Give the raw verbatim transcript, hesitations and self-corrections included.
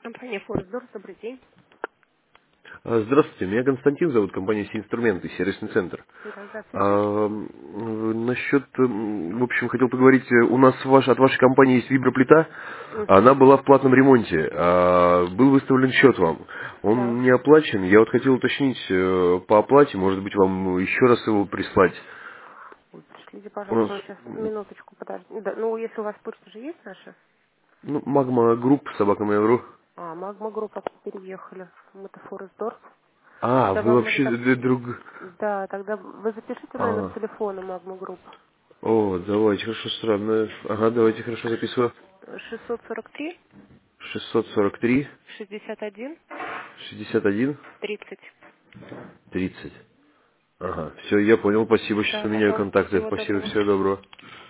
Компания Форсдор, добрый день. А, Здравствуйте, меня Константин зовут, компания «Си-инструменты», сервисный центр. Да, здравствуйте. А, м, насчет, м, в общем, хотел поговорить, э, у нас ваш, от вашей компании есть виброплита, Угу. она была в платном ремонте, а, был выставлен счет вам, Да. он не оплачен, я вот хотел уточнить э, по оплате, может быть, вам еще раз его прислать. Ой, пришлите, У нас, пожалуйста, сейчас минуточку, подожди. Да, ну, если у вас почта же есть наша? ну, Магма Групп, собака Mail.ru. А, Магма Группа переехали. Мы-то Форсдор. А, Тогда вы вам вообще надо... д- друг... Да, тогда вы запишите, наверное, А, с телефона Магма Групп. о, давайте, хорошо, странно. Ага, давайте, хорошо, записываю. шестьсот сорок три шестьсот сорок три шестьдесят один шестьдесят один тридцать. тридцать. Ага, все, я понял, спасибо, сейчас Да, поменяю пожалуйста, контакты. всего Спасибо, доброго. всего доброго.